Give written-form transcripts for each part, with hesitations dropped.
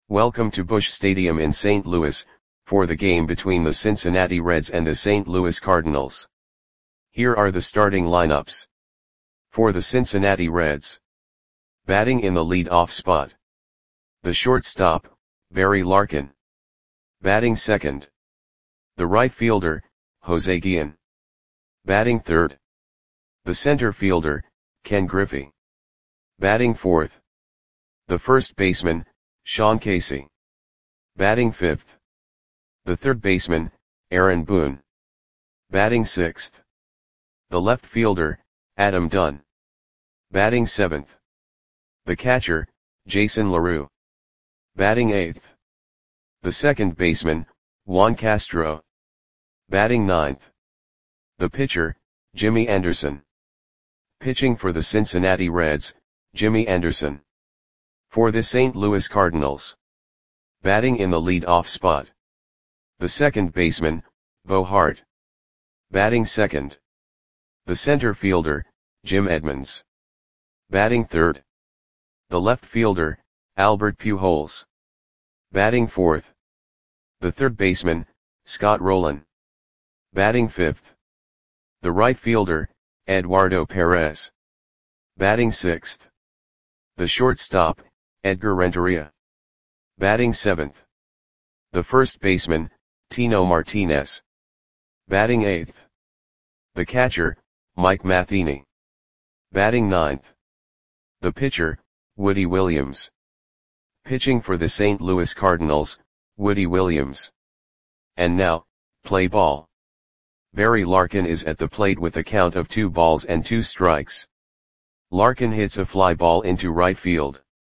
Welcome to Busch Stadium in St. Louis, for the game between the Cincinnati Reds and the St. Louis Cardinals. Here are the starting lineups. For the Cincinnati Reds. Batting in the lead-off spot. The shortstop, Barry Larkin. Batting second. The right fielder, Jose Guillen. Batting third. The center fielder, Ken Griffey. Batting fourth. The first baseman, Sean Casey. Batting fifth. The third baseman, Aaron Boone. Batting sixth. The left fielder, Adam Dunn. Batting seventh. The catcher, Jason LaRue. Batting eighth. The second baseman, Juan Castro. Batting ninth. The pitcher, Jimmy Anderson. Pitching for the Cincinnati Reds, Jimmy Anderson. For the St. Louis Cardinals. Batting in the lead-off spot. The second baseman, Bo Hart. Batting second. The center fielder, Jim Edmonds. Batting third. The left fielder, Albert Pujols. Batting fourth. The third baseman, Scott Rolen. Batting fifth. The right fielder, Eduardo Perez. Batting sixth. The shortstop, Edgar Renteria. Batting seventh. The first baseman, Tino Martinez. Batting eighth. The catcher, Mike Matheny. Batting ninth. The pitcher, Woody Williams. Pitching for the St. Louis Cardinals, Woody Williams. And now, play ball. Barry Larkin is at the plate with a count of 2 balls and 2 strikes. Larkin hits a fly ball into right field.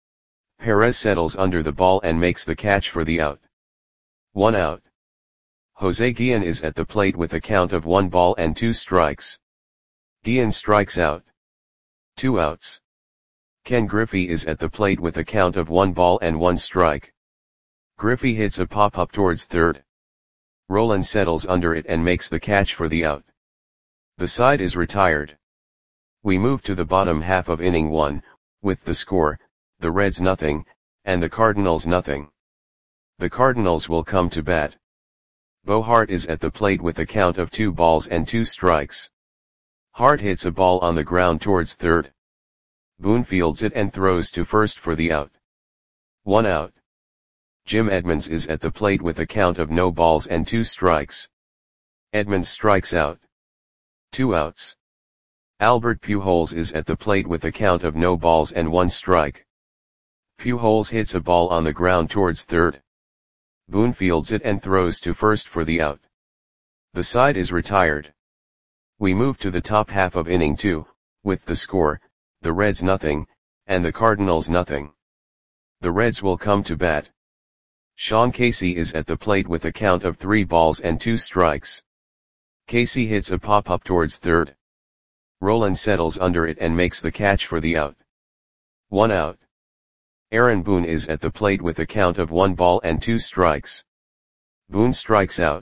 Perez settles under the ball and makes the catch for the out. 1 out. Jose Guillen is at the plate with a count of 1 ball and 2 strikes. Guillen strikes out. 2 outs. Ken Griffey is at the plate with a count of 1 ball and 1 strike. Griffey hits a pop-up towards third. Rolen settles under it and makes the catch for the out. The side is retired. We move to the bottom half of inning 1, with the score, the Reds nothing, and the Cardinals nothing. The Cardinals will come to bat. Bo Hart is at the plate with a count of 2 balls and 2 strikes. Hart hits a ball on the ground towards third. Boone fields it and throws to first for the out. 1 out. Jim Edmonds is at the plate with a count of no balls and 2 strikes. Edmonds strikes out. 2 outs. Albert Pujols is at the plate with a count of no balls and 1 strike. Pujols hits a ball on the ground towards third. Boone fields it and throws to first for the out. The side is retired. We move to the top half of inning 2, with the score, the Reds nothing, and the Cardinals nothing. The Reds will come to bat. Sean Casey is at the plate with a count of 3 balls and 2 strikes. Casey hits a pop-up towards third. Rolen settles under it and makes the catch for the out. 1 out. Aaron Boone is at the plate with a count of 1 ball and 2 strikes. Boone strikes out.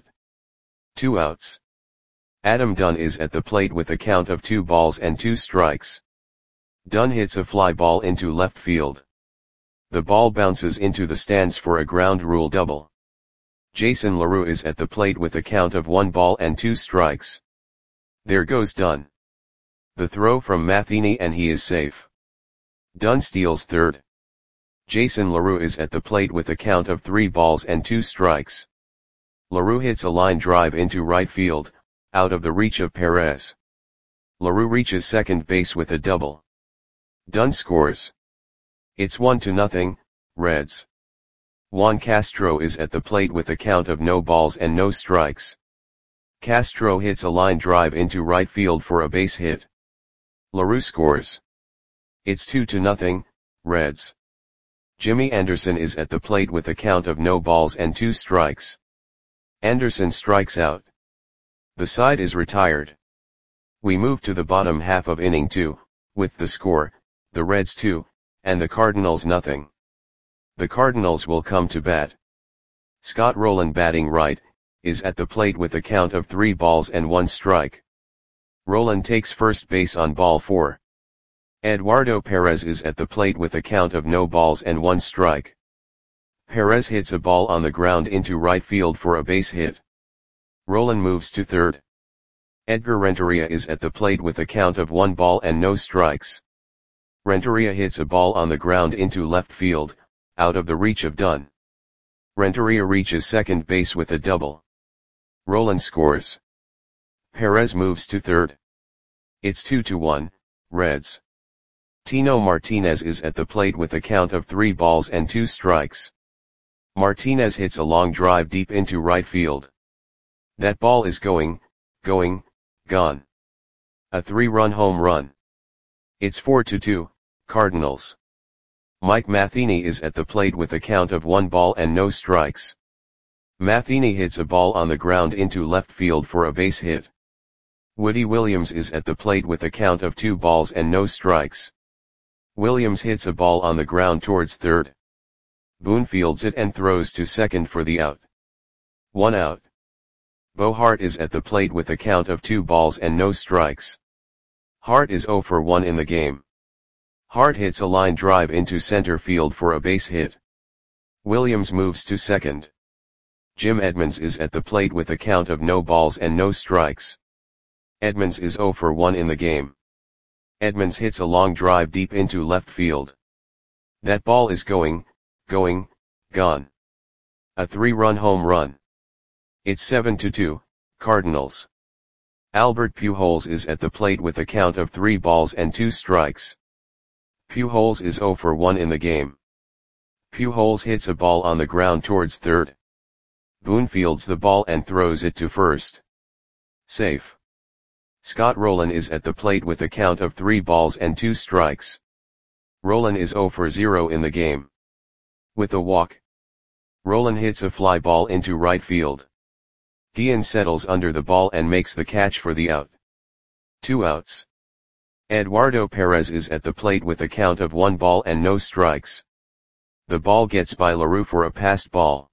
2 outs. Adam Dunn is at the plate with a count of 2 balls and 2 strikes. Dunn hits a fly ball into left field. The ball bounces into the stands for a ground rule double. Jason LaRue is at the plate with a count of 1 ball and 2 strikes. There goes Dunn. The throw from Matheny and he is safe. Dunn steals third. Jason LaRue is at the plate with a count of 3 balls and 2 strikes. LaRue hits a line drive into right field, out of the reach of Perez. LaRue reaches second base with a double. Dunn scores. It's 1-0, Reds. Juan Castro is at the plate with a count of no balls and no strikes. Castro hits a line drive into right field for a base hit. LaRue scores. It's 2-0, Reds. Jimmy Anderson is at the plate with a count of no balls and 2 strikes. Anderson strikes out. The side is retired. We move to the bottom half of inning 2, with the score, the Reds 2, and the Cardinals nothing. The Cardinals will come to bat. Scott Rolen batting right, is at the plate with a count of 3 balls and 1 strike. Rolen takes first base on ball 4. Eduardo Perez is at the plate with a count of no balls and 1 strike. Perez hits a ball on the ground into right field for a base hit. Rolen moves to third. Edgar Renteria is at the plate with a count of 1 ball and no strikes. Renteria hits a ball on the ground into left field, out of the reach of Dunn. Renteria reaches second base with a double. Rolen scores. Perez moves to third. It's 2-1, Reds. Tino Martinez is at the plate with a count of 3 balls and 2 strikes. Martinez hits a long drive deep into right field. That ball is gone. A 3-run home run. It's 4-2, Cardinals. Mike Matheny is at the plate with a count of 1 ball and no strikes. Matheny hits a ball on the ground into left field for a base hit. Woody Williams is at the plate with a count of 2 balls and no strikes. Williams hits a ball on the ground towards third. Boone fields it and throws to second for the out. 1 out. Bo Hart is at the plate with a count of 2 balls and no strikes. Hart is 0 for 1 in the game. Hart hits a line drive into center field for a base hit. Williams moves to second. Jim Edmonds is at the plate with a count of no balls and no strikes. Edmonds is 0 for 1 in the game. Edmonds hits a long drive deep into left field. That ball is gone. A 3-run home run. It's 7-2, Cardinals. Albert Pujols is at the plate with a count of 3 balls and 2 strikes. Pujols is 0 for 1 in the game. Pujols hits a ball on the ground towards third. Boone fields the ball and throws it to first. Safe. Scott Rolen is at the plate with a count of 3 balls and 2 strikes. Rolen is 0 for 0 in the game. With a walk. Rolen hits a fly ball into right field. Guillen settles under the ball and makes the catch for the out. 2 outs. Eduardo Perez is at the plate with a count of 1 ball and no strikes. The ball gets by LaRue for a passed ball.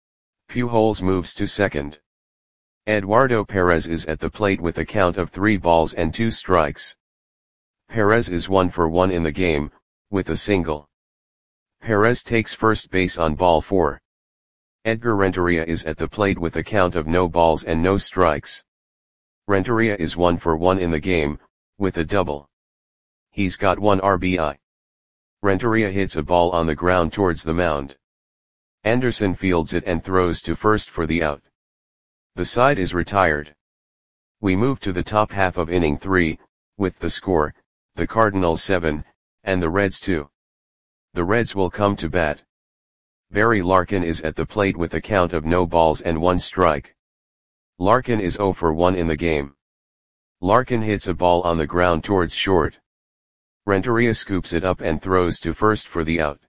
Pujols moves to second. Eduardo Perez is at the plate with a count of 3 balls and 2 strikes. Perez is 1 for 1 in the game, with a single. Perez takes first base on ball 4. Edgar Renteria is at the plate with a count of no balls and no strikes. Renteria is 1 for 1 in the game, with a double. He's got 1 RBI. Renteria hits a ball on the ground towards the mound. Anderson fields it and throws to first for the out. The side is retired. We move to the top half of inning 3, with the score, the Cardinals 7, and the Reds 2. The Reds will come to bat. Barry Larkin is at the plate with a count of no balls and 1 strike. Larkin is 0 for 1 in the game. Larkin hits a ball on the ground towards short. Renteria scoops it up and throws to first for the out.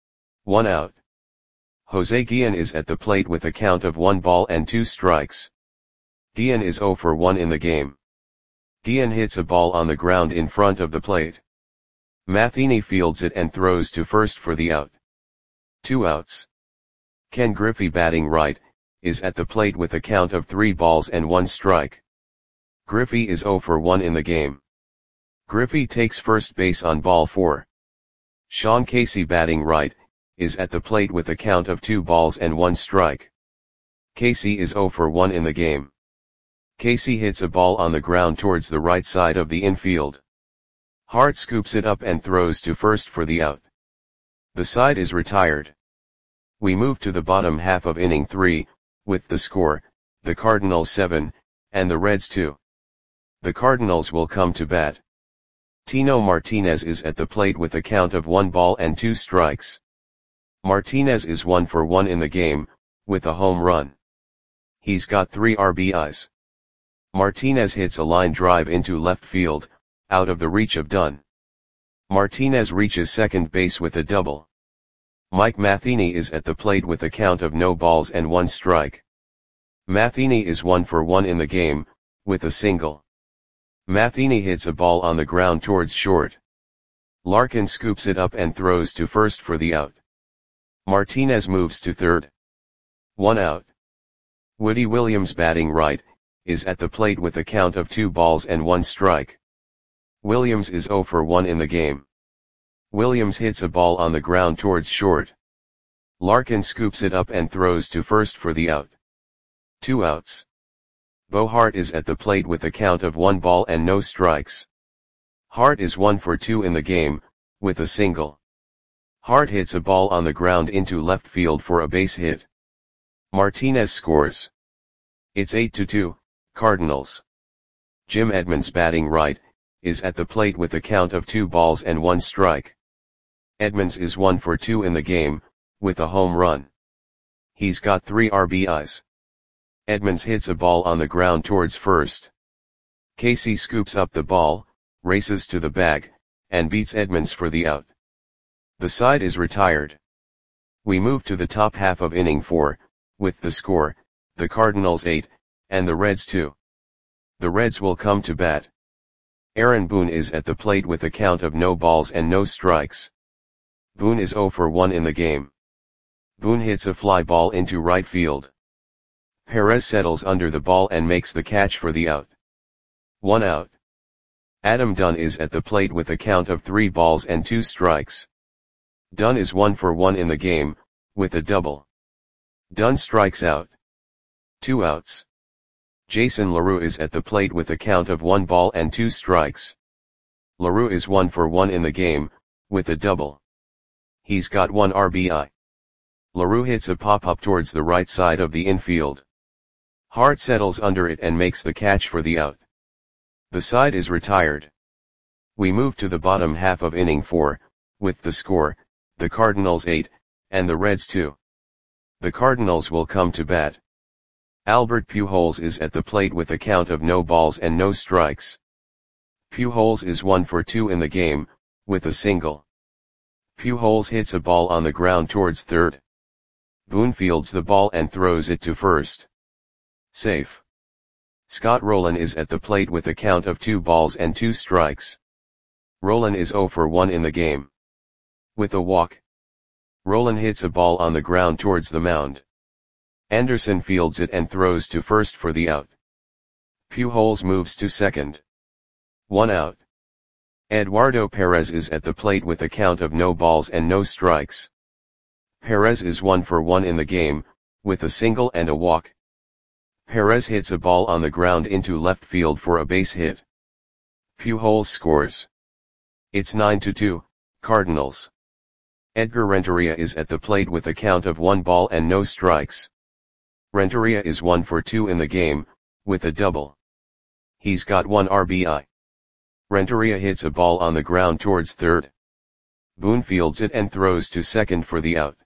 1 out. Jose Guillen is at the plate with a count of 1 ball and 2 strikes. Guillen is 0 for 1 in the game. Guillen hits a ball on the ground in front of the plate. Matheny fields it and throws to first for the out. 2 outs. Ken Griffey, batting right, is at the plate with a count of 3 balls and 1 strike. Griffey is 0 for 1 in the game. Griffey takes first base on ball 4. Sean Casey, batting right, is at the plate with a count of 2 balls and 1 strike. Casey is 0 for 1 in the game. Casey hits a ball on the ground towards the right side of the infield. Hart scoops it up and throws to first for the out. The side is retired. We move to the bottom half of inning 3, with the score, the Cardinals 7, and the Reds 2. The Cardinals will come to bat. Tino Martinez is at the plate with a count of 1 ball and 2 strikes. Martinez is 1 for 1 in the game, with a home run. He's got 3 RBIs. Martinez hits a line drive into left field, out of the reach of Dunn. Martinez reaches second base with a double. Mike Matheny is at the plate with a count of no balls and 1 strike. Matheny is 1 for 1 in the game, with a single. Matheny hits a ball on the ground towards short. Larkin scoops it up and throws to first for the out. Martinez moves to third. 1 out. Woody Williams, batting right, is at the plate with a count of 2 balls and 1 strike. Williams is 0 for 1 in the game. Williams hits a ball on the ground towards short. Larkin scoops it up and throws to first for the out. 2 outs. Bo Hart is at the plate with a count of 1 ball and no strikes. Hart is 1 for 2 in the game, with a single. Hart hits a ball on the ground into left field for a base hit. Martinez scores. It's 8-2, Cardinals. Jim Edmonds, batting right, is at the plate with a count of 2 balls and 1 strike. Edmonds is 1 for 2 in the game, with a home run. He's got 3 RBIs. Edmonds hits a ball on the ground towards first. Casey scoops up the ball, races to the bag, and beats Edmonds for the out. The side is retired. We move to the top half of inning 4, with the score, the Cardinals 8, and the Reds 2. The Reds will come to bat. Aaron Boone is at the plate with a count of no balls and no strikes. Boone is 0 for 1 in the game. Boone hits a fly ball into right field. Perez settles under the ball and makes the catch for the out. 1 out. Adam Dunn is at the plate with a count of 3 balls and 2 strikes. Dunn is 1 for 1 in the game, with a double. Dunn strikes out. 2 outs. Jason LaRue is at the plate with a count of 1 ball and 2 strikes. LaRue is 1 for 1 in the game, with a double. He's got 1 RBI. LaRue hits a pop-up towards the right side of the infield. Hart settles under it and makes the catch for the out. The side is retired. We move to the bottom half of inning 4, with the score, the Cardinals 8, and the Reds 2. The Cardinals will come to bat. Albert Pujols is at the plate with a count of no balls and no strikes. Pujols is 1 for 2 in the game, with a single. Pujols hits a ball on the ground towards third. Boone fields the ball and throws it to first. Safe. Scott Rolen is at the plate with a count of 2 balls and 2 strikes. Rolen is 0 for 1 in the game. With a walk. Rolen hits a ball on the ground towards the mound. Anderson fields it and throws to first for the out. Pujols moves to second. 1 out. Eduardo Perez is at the plate with a count of no balls and no strikes. Perez is 1 for 1 in the game, with a single and a walk. Perez hits a ball on the ground into left field for a base hit. Pujols scores. It's 9-2, Cardinals. Edgar Renteria is at the plate with a count of 1 ball and no strikes. Renteria is 1 for 2 in the game, with a double. He's got 1 RBI. Renteria hits a ball on the ground towards third. Boone fields it and throws to second for the out.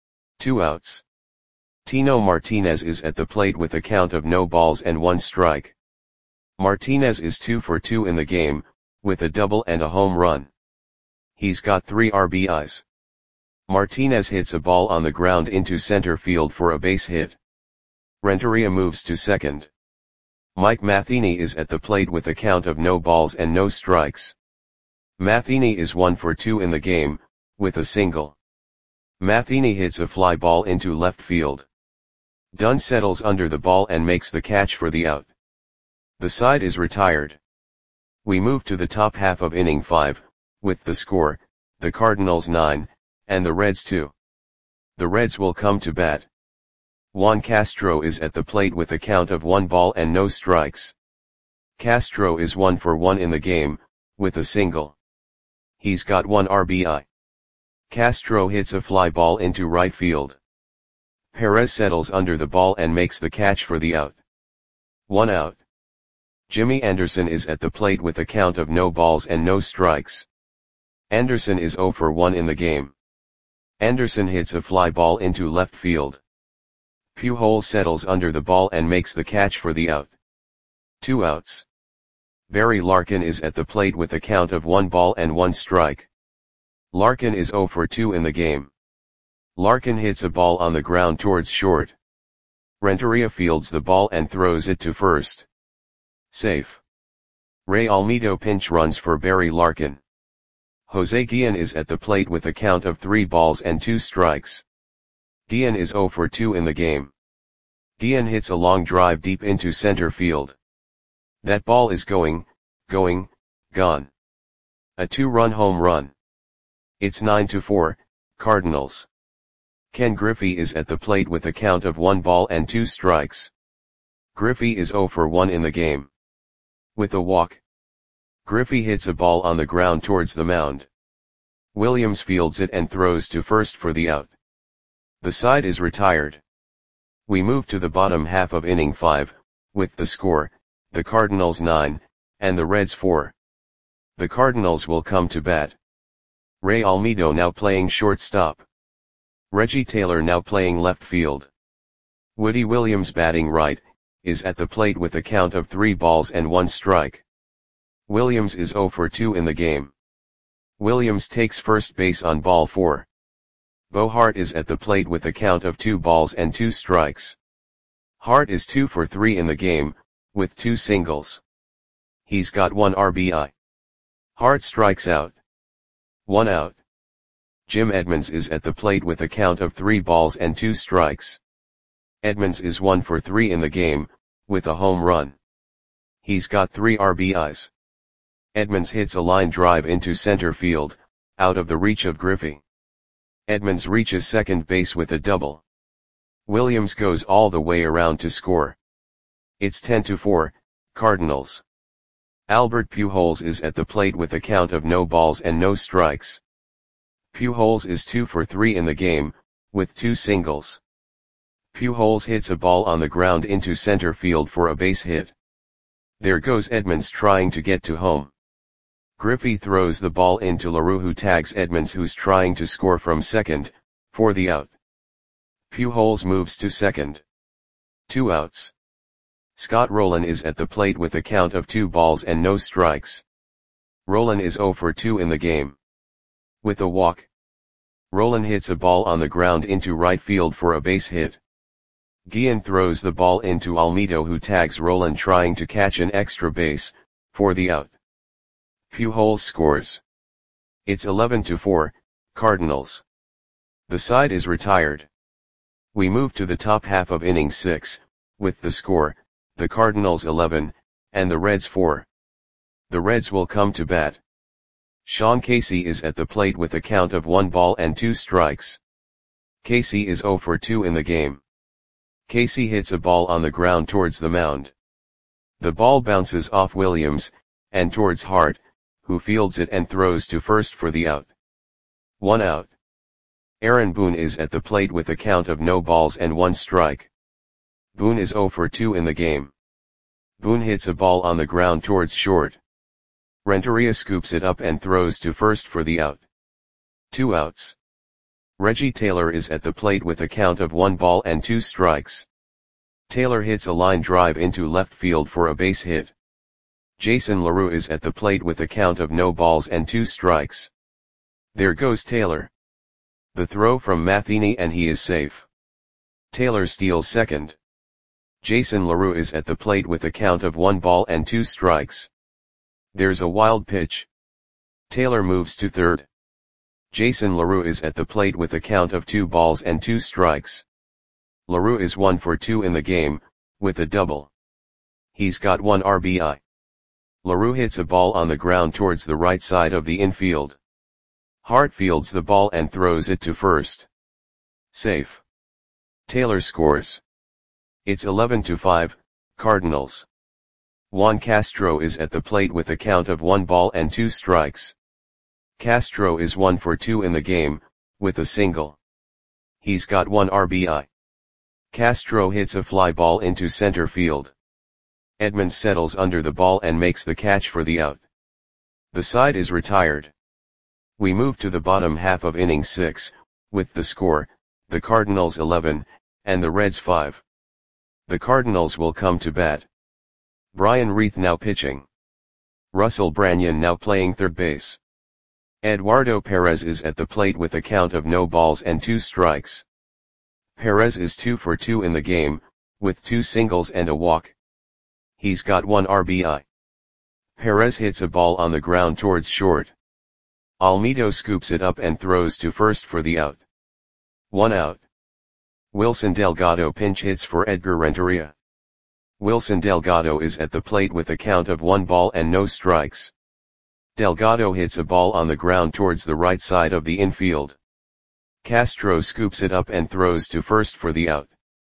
2 outs. Tino Martinez is at the plate with a count of no balls and 1 strike. Martinez is 2 for 2 in the game, with a double and a home run. He's got 3 RBIs. Martinez hits a ball on the ground into center field for a base hit. Renteria moves to second. Mike Matheny is at the plate with a count of no balls and no strikes. Matheny is 1 for 2 in the game, with a single. Matheny hits a fly ball into left field. Dunn settles under the ball and makes the catch for the out. The side is retired. We move to the top half of inning 5, with the score, the Cardinals 9, and the Reds 2. The Reds will come to bat. Juan Castro is at the plate with a count of 1 ball and no strikes. Castro is 1 for 1 in the game, with a single. He's got 1 RBI. Castro hits a fly ball into right field. Perez settles under the ball and makes the catch for the out. 1 out. Jimmy Anderson is at the plate with a count of no balls and no strikes. Anderson is 0 for 1 in the game. Anderson hits a fly ball into left field. Pujols settles under the ball and makes the catch for the out. 2 outs. Barry Larkin is at the plate with a count of 1 ball and 1 strike. Larkin is 0 for 2 in the game. Larkin hits a ball on the ground towards short. Renteria fields the ball and throws it to first. Safe. Ray Almedo pinch runs for Barry Larkin. Jose Guillen is at the plate with a count of 3 balls and 2 strikes. Guillen is 0 for 2 in the game. Guillen hits a long drive deep into center field. That ball is gone. A 2-run home run. It's 9-4, Cardinals. Ken Griffey is at the plate with a count of 1 ball and 2 strikes. Griffey is 0 for 1 in the game. With a walk, Griffey hits a ball on the ground towards the mound. Williams fields it and throws to first for the out. The side is retired. We move to the bottom half of inning 5, with the score, the Cardinals 9, and the Reds 4. The Cardinals will come to bat. Ray Almedo now playing shortstop. Reggie Taylor now playing left field. Woody Williams batting right, is at the plate with a count of 3 balls and 1 strike. Williams is 0 for 2 in the game. Williams takes first base on ball 4. Bo Hart is at the plate with a count of 2 balls and 2 strikes. Hart is 2 for 3 in the game, with 2 singles. He's got 1 RBI. Hart strikes out. 1 out. Jim Edmonds is at the plate with a count of 3 balls and 2 strikes. Edmonds is 1 for 3 in the game, with a home run. He's got 3 RBIs. Edmonds hits a line drive into center field, out of the reach of Griffey. Edmonds reaches second base with a double. Williams goes all the way around to score. It's 10-4, Cardinals. Albert Pujols is at the plate with a count of no balls and no strikes. Pujols is 2 for 3 in the game, with 2 singles. Pujols hits a ball on the ground into center field for a base hit. There goes Edmonds trying to get to home. Griffey throws the ball into LaRue, who tags Edmonds, who's trying to score from second, for the out. Pujols moves to second. 2 outs. Scott Rolen is at the plate with a count of 2 balls and no strikes. Rolen is 0 for 2 in the game. With a walk, Rolen hits a ball on the ground into right field for a base hit. Guillen throws the ball into Almedo, who tags Rolen trying to catch an extra base, for the out. Pujols scores. It's 11-4, Cardinals. The side is retired. We move to the top half of inning 6, with the score, the Cardinals 11, and the Reds 4. The Reds will come to bat. Sean Casey is at the plate with a count of 1 ball and 2 strikes. Casey is 0 for 2 in the game. Casey hits a ball on the ground towards the mound. The ball bounces off Williams, and towards Hart, who fields it and throws to first for the out. 1 out. Aaron Boone is at the plate with a count of no balls and 1 strike. Boone is 0 for 2 in the game. Boone hits a ball on the ground towards short. Renteria scoops it up and throws to first for the out. 2 outs. Reggie Taylor is at the plate with a count of 1 ball and 2 strikes. Taylor hits a line drive into left field for a base hit. Jason LaRue is at the plate with a count of no balls and 2 strikes. There goes Taylor. The throw from Matheny, and he is safe. Taylor steals second. Jason LaRue is at the plate with a count of 1 ball and 2 strikes. There's a wild pitch. Taylor moves to third. Jason LaRue is at the plate with a count of 2 balls and 2 strikes. LaRue is 1 for 2 in the game, with a double. He's got 1 RBI. LaRue hits a ball on the ground towards the right side of the infield. Hart fields the ball and throws it to first. Safe. Taylor scores. It's 11-5, Cardinals. Juan Castro is at the plate with a count of 1 ball and 2 strikes. Castro is 1 for 2 in the game, with a single. He's got 1 RBI. Castro hits a fly ball into center field. Edmonds settles under the ball and makes the catch for the out. The side is retired. We move to the bottom half of inning 6, with the score, the Cardinals 11, and the Reds 5. The Cardinals will come to bat. Brian Reith now pitching. Russell Branyan now playing third base. Eduardo Perez is at the plate with a count of no balls and 2 strikes. Perez is 2 for 2 in the game, with 2 singles and a walk. He's got 1 RBI. Perez hits a ball on the ground towards short. Almedo scoops it up and throws to first for the out. 1 out. Wilson Delgado pinch hits for Edgar Renteria. Wilson Delgado is at the plate with a count of 1 ball and no strikes. Delgado hits a ball on the ground towards the right side of the infield. Castro scoops it up and throws to first for the out.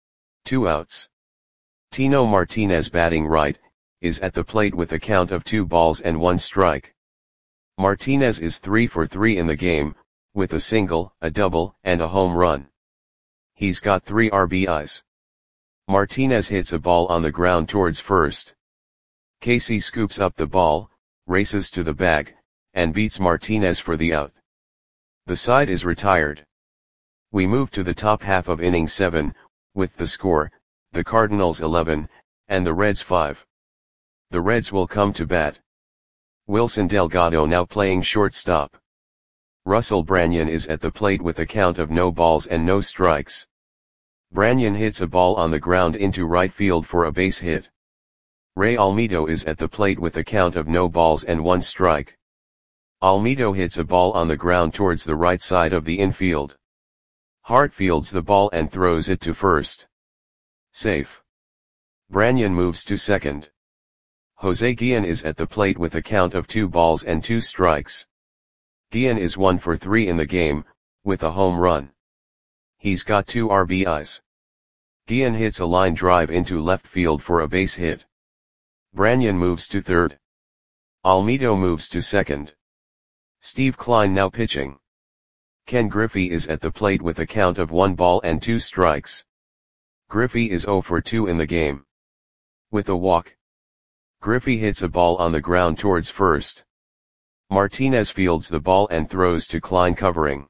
2 outs. Tino Martinez batting right, is at the plate with a count of 2 balls and 1 strike. Martinez is 3 for 3 in the game, with a single, a double, and a home run. He's got 3 RBIs. Martinez hits a ball on the ground towards first. Casey scoops up the ball, races to the bag, and beats Martinez for the out. The side is retired. We move to the top half of inning 7, with the score, the Cardinals 11, and the Reds 5. The Reds will come to bat. Wilson Delgado now playing shortstop. Russell Branyan is at the plate with a count of no balls and no strikes. Branyan hits a ball on the ground into right field for a base hit. Ray Almedo is at the plate with a count of no balls and 1 strike. Almedo hits a ball on the ground towards the right side of the infield. Hart fields the ball and throws it to first. Safe. Branyan moves to second. Jose Guillen is at the plate with a count of 2 balls and 2 strikes. Guillen is 1 for 3 in the game, with a home run. He's got 2 RBIs. Guillen hits a line drive into left field for a base hit. Branyan moves to third. Almedo moves to second. Steve Kline now pitching. Ken Griffey is at the plate with a count of 1 ball and 2 strikes. Griffey is 0 for 2 in the game. With a walk. Griffey hits a ball on the ground towards first. Martinez fields the ball and throws to Kline covering.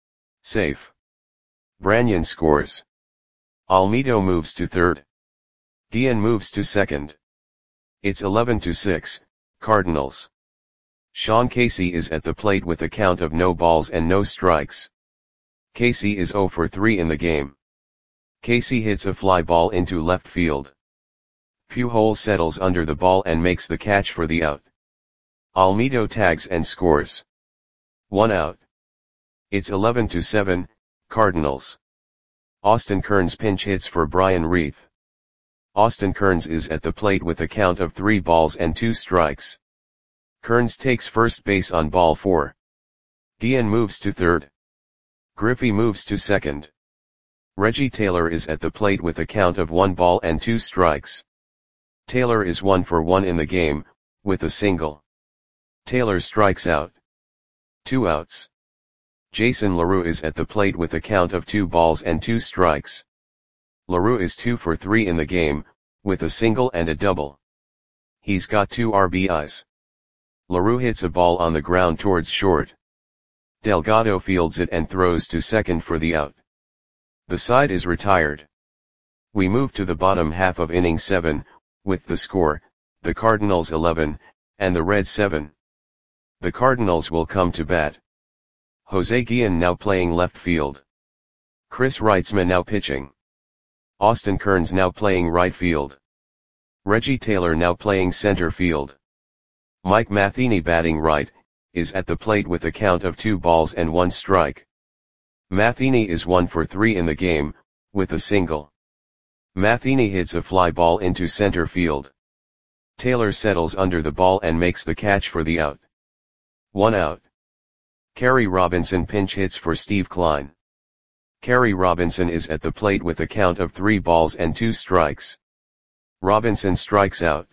Safe. Branyan scores. Almedo moves to third. Guillen moves to second. It's 11-6, Cardinals. Sean Casey is at the plate with a count of no balls and no strikes. Casey is 0 for 3 in the game. Casey hits a fly ball into left field. Pujols settles under the ball and makes the catch for the out. Almedo tags and scores. 1 out. It's 11-7, Cardinals. Austin Kearns pinch hits for Brian Reith. Austin Kearns is at the plate with a count of 3 balls and 2 strikes. Kearns takes first base on ball 4. Guillen moves to third. Griffey moves to second. Reggie Taylor is at the plate with a count of 1 ball and 2 strikes. Taylor is 1 for 1 in the game, with a single. Taylor strikes out. 2 outs. Jason LaRue is at the plate with a count of 2 balls and 2 strikes. LaRue is 2 for 3 in the game, with a single and a double. He's got 2 RBIs. LaRue hits a ball on the ground towards short. Delgado fields it and throws to second for the out. The side is retired. We move to the bottom half of inning 7, with the score, the Cardinals 11, and the Reds 7. The Cardinals will come to bat. Jose Guillen now playing left field. Chris Reitzman now pitching. Austin Kearns now playing right field. Reggie Taylor now playing center field. Mike Matheny batting right, is at the plate with a count of 2 balls and 1 strike. Matheny is 1 for 3 in the game, with a single. Matheny hits a fly ball into center field. Taylor settles under the ball and makes the catch for the out. 1 out. Kerry Robinson pinch hits for Steve Kline. Kerry Robinson is at the plate with a count of 3 balls and 2 strikes. Robinson strikes out.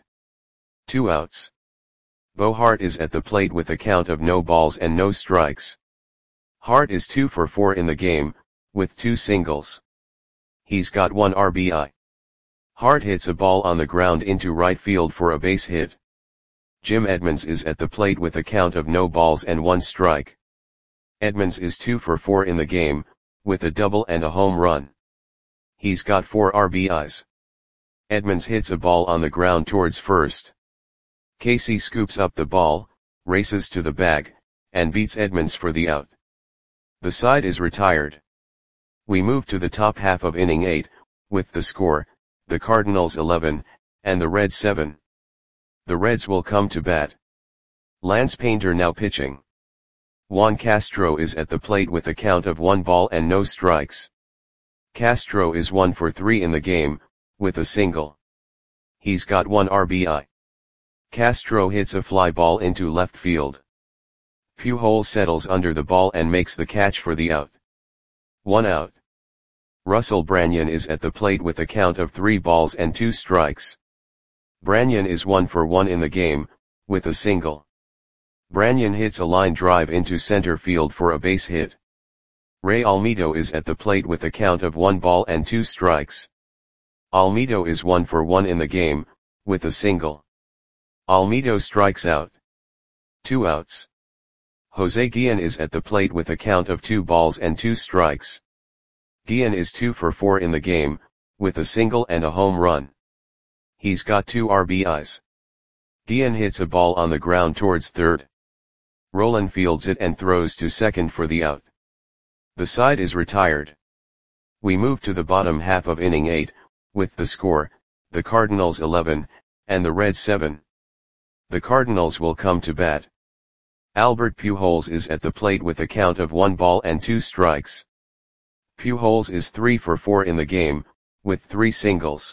2 outs. Bo Hart is at the plate with a count of no balls and no strikes. Hart is 2 for 4 in the game, with 2 singles. He's got 1 RBI. Hart hits a ball on the ground into right field for a base hit. Jim Edmonds is at the plate with a count of no balls and 1 strike. Edmonds is 2 for 4 in the game, with a double and a home run. He's got 4 RBIs. Edmonds hits a ball on the ground towards first. Casey scoops up the ball, races to the bag, and beats Edmonds for the out. The side is retired. We move to the top half of inning 8, with the score, the Cardinals 11, and the Reds 7. The Reds will come to bat. Lance Painter now pitching. Juan Castro is at the plate with a count of 1 ball and no strikes. Castro is 1 for 3 in the game, with a single. He's got 1 RBI. Castro hits a fly ball into left field. Pujols settles under the ball and makes the catch for the out. 1 out. Russell Branyan is at the plate with a count of 3 balls and 2 strikes. Branyan is 1 for 1 in the game, with a single. Branyan hits a line drive into center field for a base hit. Ray Almedo is at the plate with a count of 1 ball and 2 strikes. Almedo is 1 for 1 in the game, with a single. Almedo strikes out. 2 outs. Jose Guillen is at the plate with a count of 2 balls and 2 strikes. Guillen is 2 for 4 in the game, with a single and a home run. He's got 2 RBIs. Guillen hits a ball on the ground towards third. Rolen fields it and throws to second for the out. The side is retired. We move to the bottom half of inning 8, with the score, the Cardinals 11, and the Reds 7. The Cardinals will come to bat. Albert Pujols is at the plate with a count of 1 ball and 2 strikes. Pujols is 3 for 4 in the game, with 3 singles.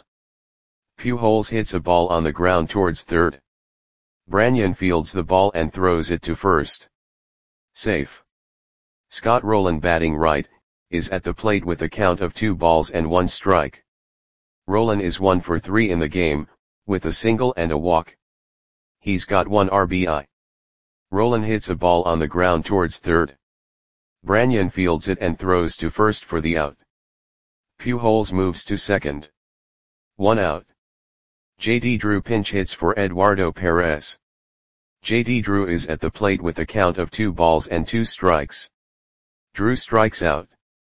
Pujols hits a ball on the ground towards third. Branyan fields the ball and throws it to first. Safe. Scott Rolen, batting right, is at the plate with a count of 2 balls and 1 strike. Rolen is 1 for 3 in the game, with a single and a walk. He's got 1 RBI. Rolen hits a ball on the ground towards third. Branyan fields it and throws to first for the out. Pujols moves to second. 1 out. J.D. Drew pinch hits for Eduardo Perez. J.D. Drew is at the plate with a count of 2 balls and 2 strikes. Drew strikes out.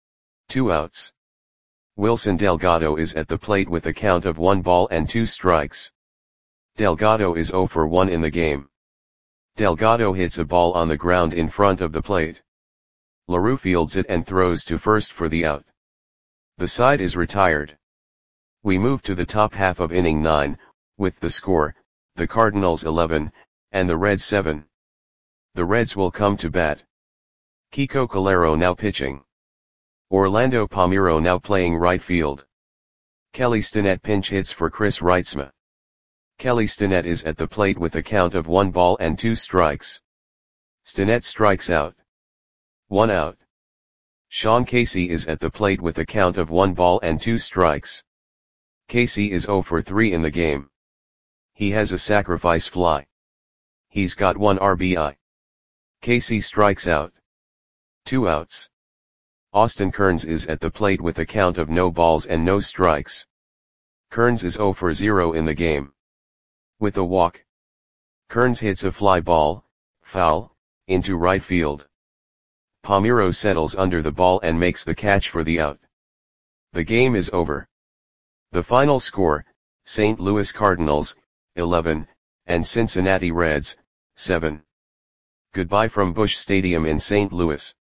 2 outs. Wilson Delgado is at the plate with a count of 1 ball and 2 strikes. Delgado is 0 for 1 in the game. Delgado hits a ball on the ground in front of the plate. LaRue fields it and throws to first for the out. The side is retired. We move to the top half of inning 9, with the score, the Cardinals 11, and the Reds 7. The Reds will come to bat. Kiko Calero now pitching. Orlando Palmeiro now playing right field. Kelly Stinnett pinch hits for Chris Reitzma. Kelly Stinnett is at the plate with a count of 1 ball and 2 strikes. Stinnett strikes out. 1 out. Sean Casey is at the plate with a count of 1 ball and 2 strikes. Casey is 0 for 3 in the game. He has a sacrifice fly. He's got 1 RBI. Casey strikes out. 2 outs. Austin Kearns is at the plate with a count of no balls and no strikes. Kearns is 0 for 0 in the game. With a walk. Kearns hits a fly ball, foul, into right field. Palmeiro settles under the ball and makes the catch for the out. The game is over. The final score, St. Louis Cardinals, 11, and Cincinnati Reds, 7. Goodbye from Busch Stadium in St. Louis.